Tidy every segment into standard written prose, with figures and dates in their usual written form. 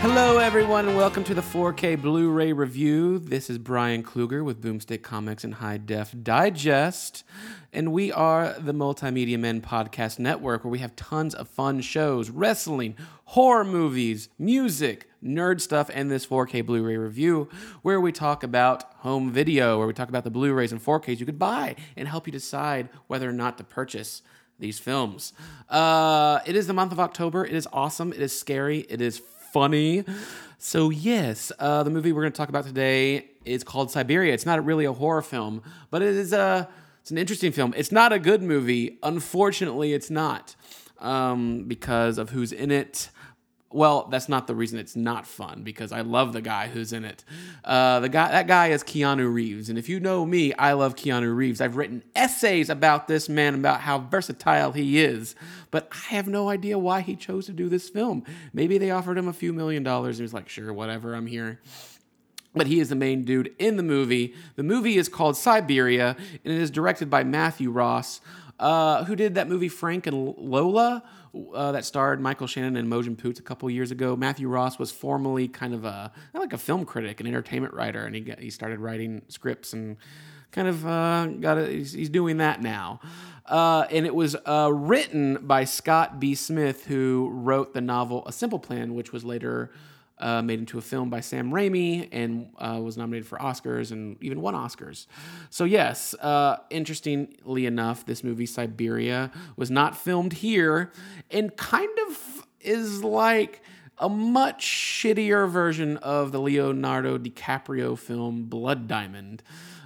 Hello, everyone, and welcome to the 4K Blu-ray review. This is Brian Kluger with Boomstick Comics and High Def Digest, and we are the Multimedia Men Podcast Network, where we have tons of fun shows, wrestling, horror movies, music, nerd stuff, and this 4K Blu-ray review, where we talk about home video, where we talk about the Blu-rays and 4Ks you could buy and help you decide whether or not to purchase these films. It is the month of October. It is awesome. It is scary. It is funny. So yes, the movie we're going to talk about today is called Siberia. It's not really a horror film, but it's an interesting film. It's not a good movie. Unfortunately, it's not because of who's in it. Well, that's not the reason it's not fun, because I love the guy who's in it. That guy is Keanu Reeves, and if you know me, I love Keanu Reeves. I've written essays about this man, about how versatile he is, but I have no idea why he chose to do this film. Maybe they offered him a few $1 million, and he was like, sure, whatever, I'm here. But he is the main dude in the movie. The movie is called Siberia, and it is directed by Matthew Ross, who did that movie Frank and Lola, that starred Michael Shannon and Mojan Poots a couple years ago. Matthew Ross was formerly kind of not like a film critic, an entertainment writer, and he started writing scripts and kind of he's doing that now. And it was written by Scott B. Smith, who wrote the novel A Simple Plan, which was later made into a film by Sam Raimi and was nominated for Oscars and even won Oscars. So yes, interestingly enough, this movie Siberia was not filmed here and kind of is like a much shittier version of the Leonardo DiCaprio film Blood Diamond.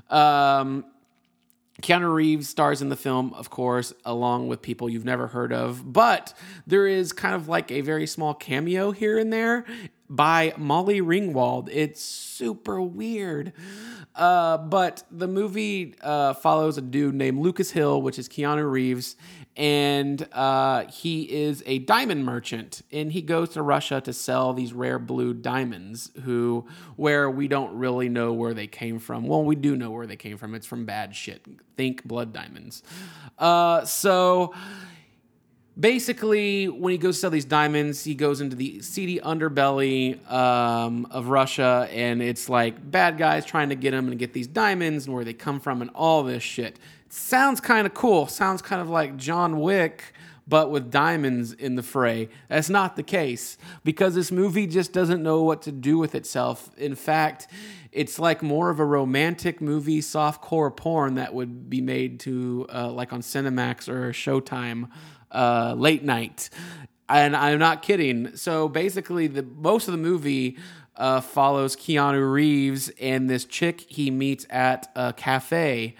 Keanu Reeves stars in the film, of course, along with people you've never heard of, but there is kind of like a very small cameo here and there by Molly Ringwald. It's super weird. But the movie follows a dude named Lucas Hill, which is Keanu Reeves, and he is a diamond merchant, and he goes to Russia to sell these rare blue diamonds, where we don't really know where they came from. Well, we do know where they came from. It's from bad shit. Think blood diamonds. So basically, when he goes to sell these diamonds, he goes into the seedy underbelly of Russia, and it's like bad guys trying to get him and get these diamonds and where they come from and all this shit. It sounds kind of cool. Sounds kind of like John Wick, but with diamonds in the fray. That's not the case, because this movie just doesn't know what to do with itself. In fact, it's like more of a romantic movie, softcore porn that would be made to like on Cinemax or Showtime late night. And I'm not kidding. So basically, most of the movie follows Keanu Reeves and this chick he meets at a cafe.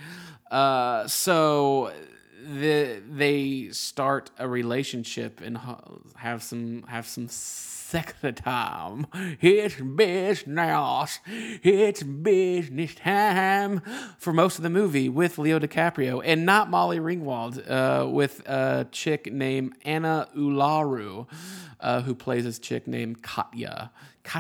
So they start a relationship and have some sex time. It's business. It's business time for most of the movie with Leo DiCaprio and not Molly Ringwald, with a chick named Anna Ularu, who plays this chick named Katya.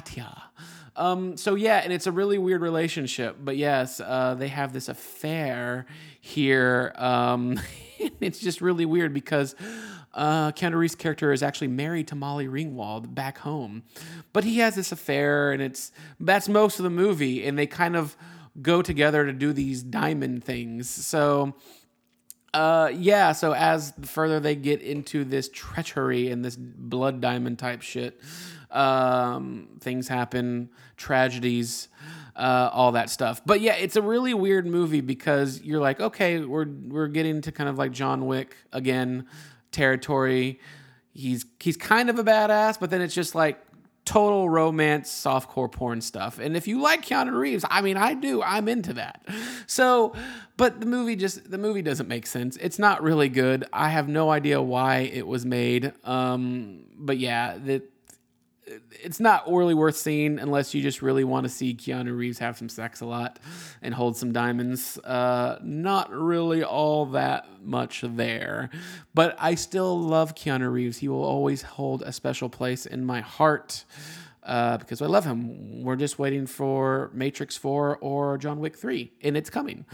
So yeah, and it's a really weird relationship, but yes, they have this affair here. It's just really weird because Keanu Reeves' character is actually married to Molly Ringwald back home, but he has this affair, and that's most of the movie, and they kind of go together to do these diamond things. So so as further they get into this treachery and this blood diamond type shit, things happen, tragedies, all that stuff. But yeah, it's a really weird movie because you're like, okay, we're getting to kind of like John Wick again territory. He's kind of a badass, but then it's just like total romance, softcore porn stuff. And if you like Keanu Reeves, I mean, I do. I'm into that. So, but the movie doesn't make sense. It's not really good. I have no idea why it was made. But yeah, it's not really worth seeing unless you just really want to see Keanu Reeves have some sex a lot and hold some diamonds. Not really all that much there. But I still love Keanu Reeves. He will always hold a special place in my heart because I love him. We're just waiting for Matrix 4 or John Wick 3, and it's coming.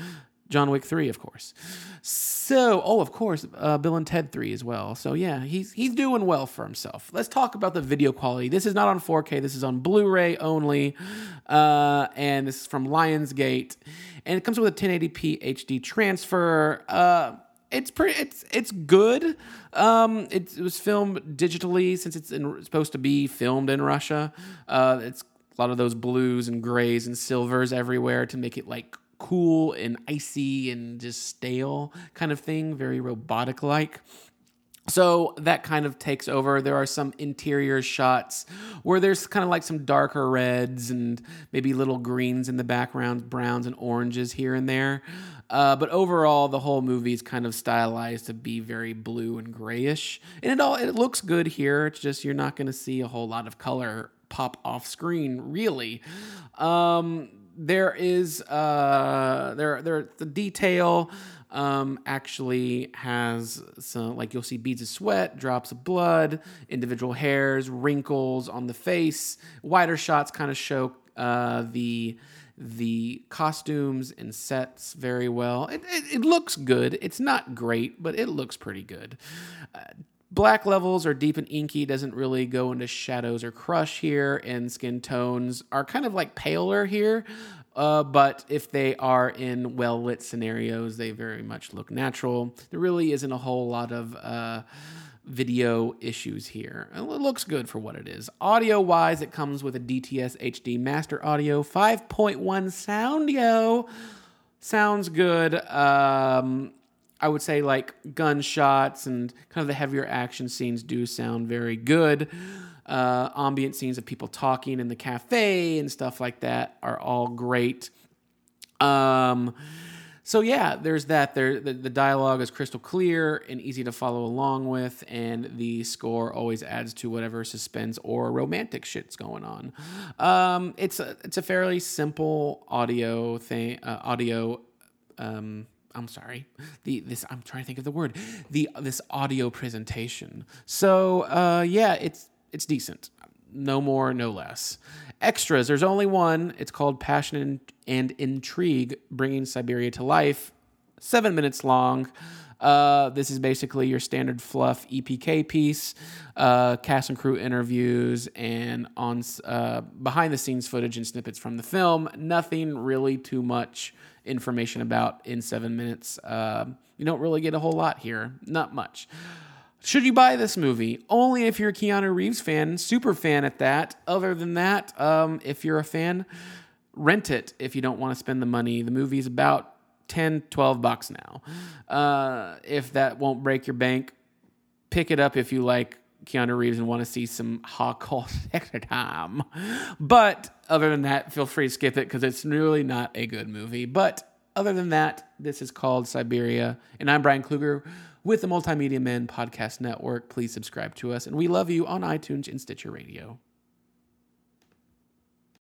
John Wick 3, of course. So, of course, Bill and Ted 3 as well. So, yeah, he's doing well for himself. Let's talk about the video quality. This is not on 4K. This is on Blu-ray only. And this is from Lionsgate. And it comes with a 1080p HD transfer. It's good. It was filmed digitally since it's supposed to be filmed in Russia. It's a lot of those blues and grays and silvers everywhere to make it like cool and icy and just stale kind of thing, very robotic-like. So that kind of takes over. There are some interior shots where there's kind of like some darker reds and maybe little greens in the background, browns and oranges here and there. But overall, the whole movie is kind of stylized to be very blue and grayish. And it looks good here. It's just you're not going to see a whole lot of color pop off screen, really. There is the detail actually has some, like you'll see beads of sweat, drops of blood, individual hairs, wrinkles on the face. Wider shots kind of show the costumes and sets very well. It looks good. It's not great, but it looks pretty good. Black levels are deep and inky, doesn't really go into shadows or crush here, and skin tones are kind of like paler here, but if they are in well-lit scenarios, they very much look natural. There really isn't a whole lot of video issues here. It looks good for what it is. Audio-wise, it comes with a DTS HD Master Audio 5.1 sound, Sounds good. I would say like gunshots and kind of the heavier action scenes do sound very good. Ambient scenes of people talking in the cafe and stuff like that are all great. So yeah, there's that. The dialogue is crystal clear and easy to follow along with, and the score always adds to whatever suspense or romantic shit's going on. It's a fairly simple audio thing. I'm sorry. I'm trying to think of the word. This audio presentation. So yeah, it's decent. No more, no less. Extras. There's only one. It's called Passion and Intrigue: Bringing Siberia to Life. 7 minutes long. This is basically your standard fluff EPK piece, cast and crew interviews, and on behind the scenes footage and snippets from the film. Nothing really too much information about in 7 minutes. You don't really get a whole lot here. Not much. Should you buy this movie? Only if you're a Keanu Reeves fan, super fan at that. Other than that, if you're a fan, rent it if you don't want to spend the money. The movie's about $10-12 now. If that won't break your bank, pick it up if you like Keanu Reeves and want to see some hardcore sex time. But other than that, feel free to skip it because it's really not a good movie. But other than that, this is called Siberia, and I'm Brian Kluger with the Multimedia Men Podcast Network. Please subscribe to us, and we love you on iTunes and Stitcher Radio.